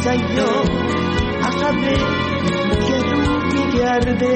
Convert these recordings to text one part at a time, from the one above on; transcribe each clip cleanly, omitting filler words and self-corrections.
سیاه عقبه گرو میگرده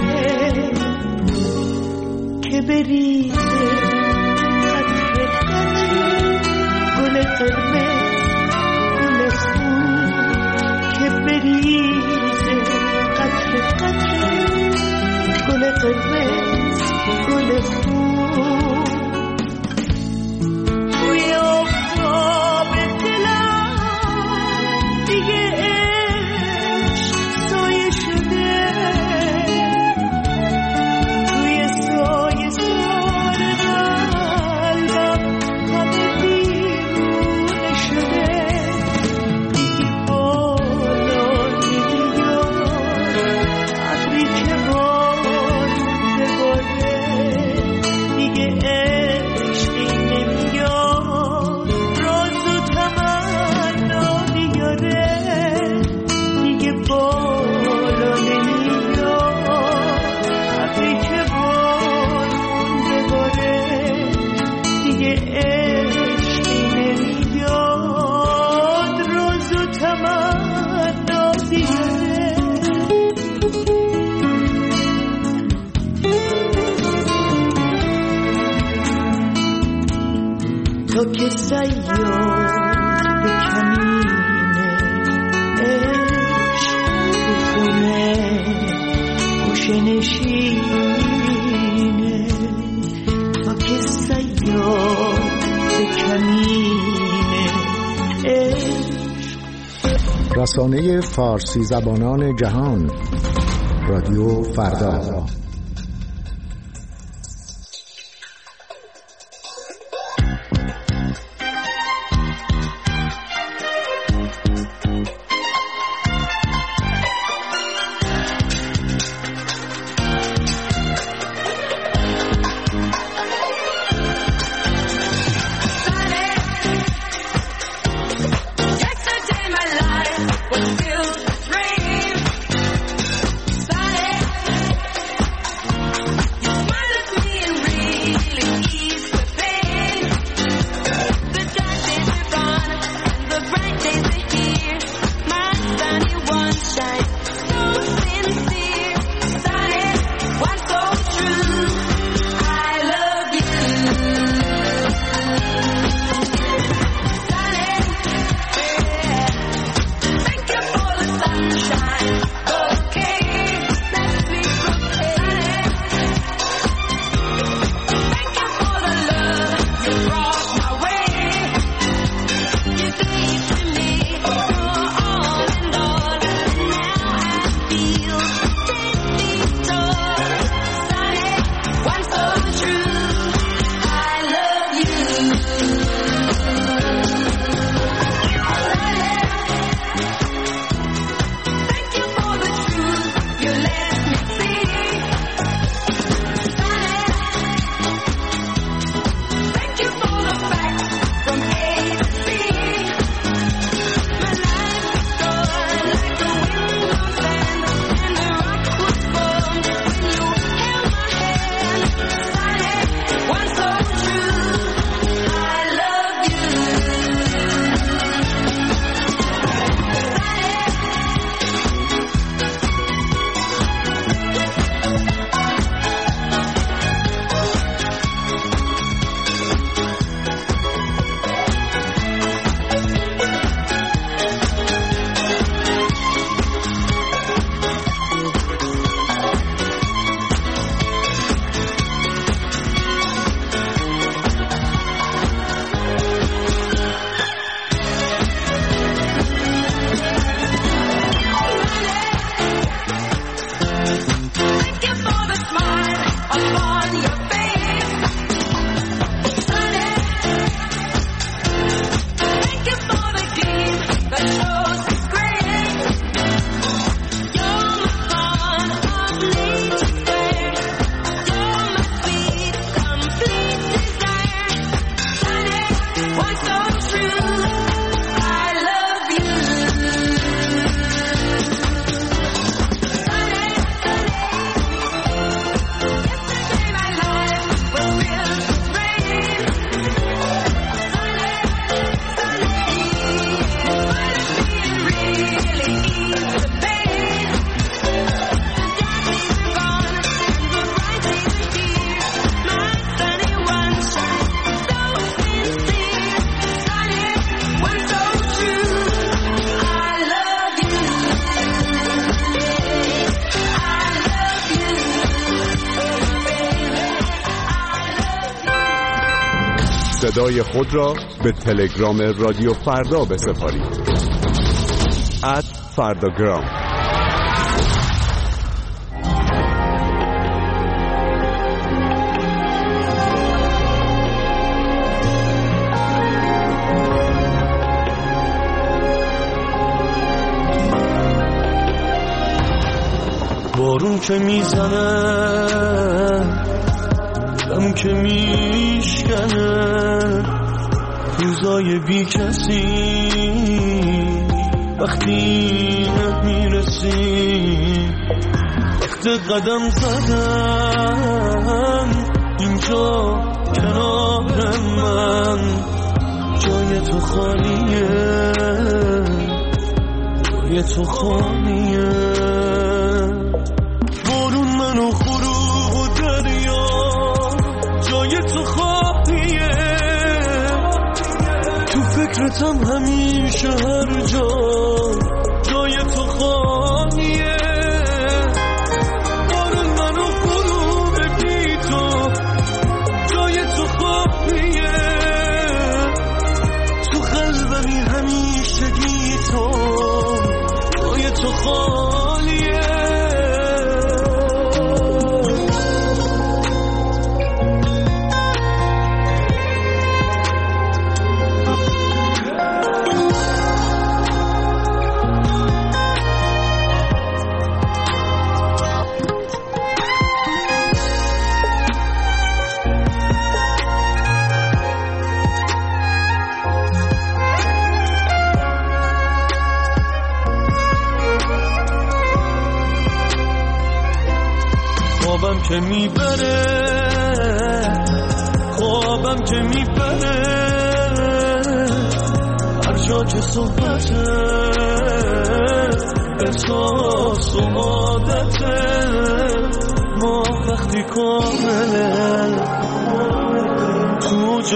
که بریزه قطره قطره گل قرمز گل خون که بریزه قطره قطره گل قرمز گل خون توی آفتاب دلم دیگه عشق سایه شده توی سایه سار قلبم همه دیوونه شده دیگه بالا نمیاد ابری که بارون بباره دیگه عشقی نمیاد راز و تمنا بیاره دیگه بالا نمیاد ابری که بارون بباره دیگه عشقی نمیاد راز و تمنا بیاره تو که سیاد به کمینه عشق تو خونه گوشه نشینه تو که سیاد به کمینه عشق. رسانه فارسی زبانان جهان رادیو فردا. صدای خود را به تلگرام رادیو فردا بسپارید. @فرداگرام. بارون که میزنه، دم که میشکنه، روزای بی کسی وقتی نمیرسی، وقت قدم زدن اینجا کنار من، جای تو خالیه، جای تو خالیه. بارون منو غروب و دریا، جای تو خالیه، تو فکرتم همیشه هر جا، جای تو خالیه. بارون منو غروب بی تو، جای تو خالیه، تو قلبمی همیشگی تو، جای تو خالیه. خوابم که میبره، خوابم که میبره، هر جا که صحبته، احساس و عادته، ما وقتی کامله، توج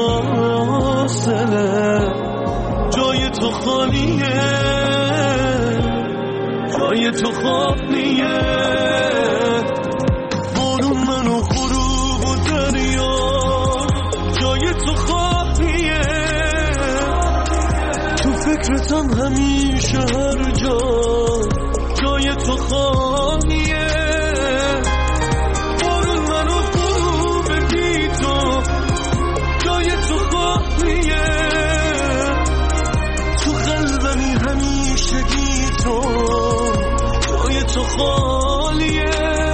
فاصله، جای تو خالیه، جای تو خالیه. بارون منو غروب و دریا، جای تو خالیه، تو فکرتم همیشه هر جا، جای تو خالیه. بارون منو غروب بی تو، جای تو خالیه، تو قلبمی همیشگی تو، جای تو خالیه.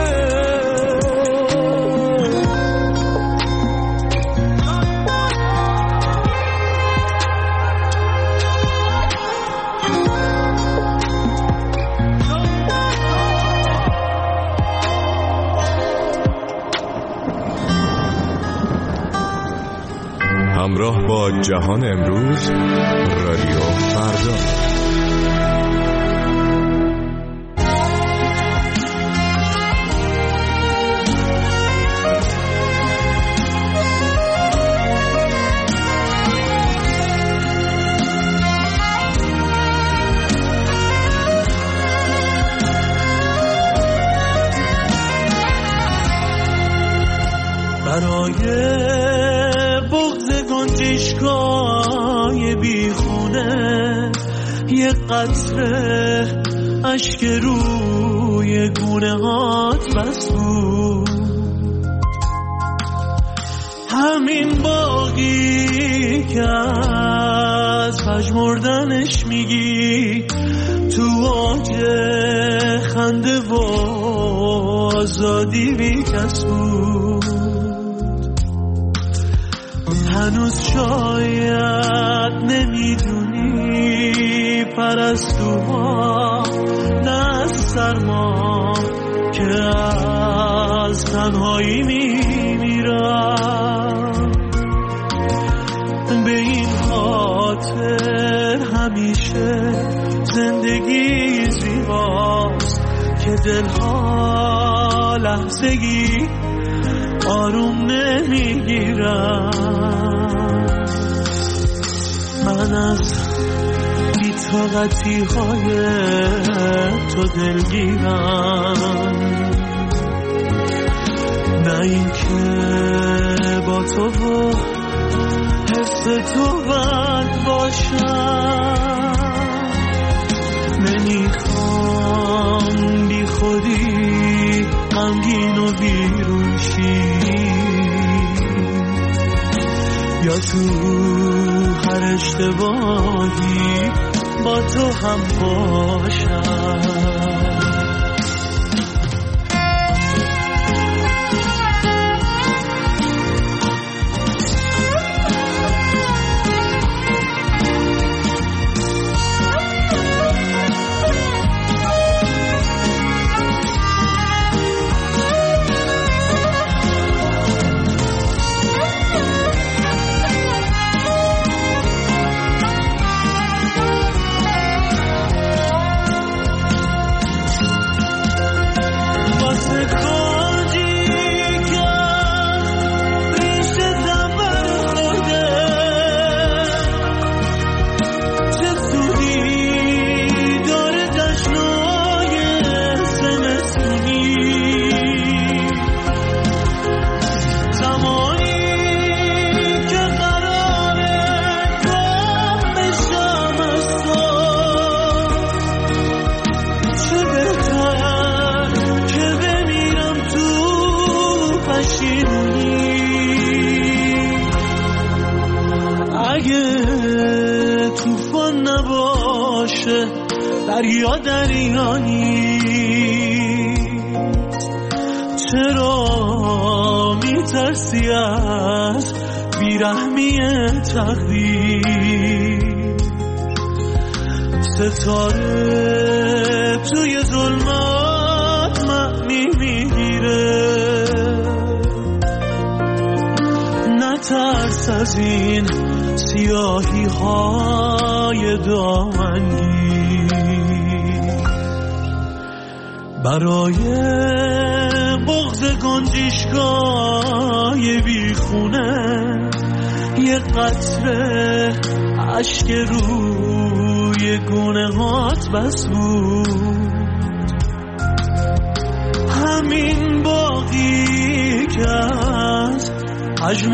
همراه با جهان امروز، رادیو فردا. برای بغض گنجشکای بیخونه، یه قطره اشک روی گونه هات بس بود، همین باقی که از پژمردنش میگی، تو اوج خنده و آزادی بی کس بود. هنوز شاید نمیدونی پرستوها نه از سرما که از تنهایی میمیرم، به این خاطر همیشه زندگی زیباست که دلها لحظگی آروم نمیگیرم. من از بی‌طاقتی های تو دلگیرم، نه این که با تو واسه تو بد باشم، نمیخوام بی خودی غمگین و بیروشی، یا تو هر اشتباهی با تو هم باشم. دریا دریا نیست، چرا میترسی از بیرحمی تقدیر؟ ستاره توی ظلمات معنی میگیره، نترس از این سیاهی های دامنگیر. برای بغض گنجشگاه بیخونه یه قطره اشک روی گونه هات بس بود، همین باقی که از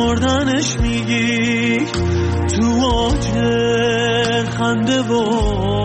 پژمردنش میگی تو اوج خنده و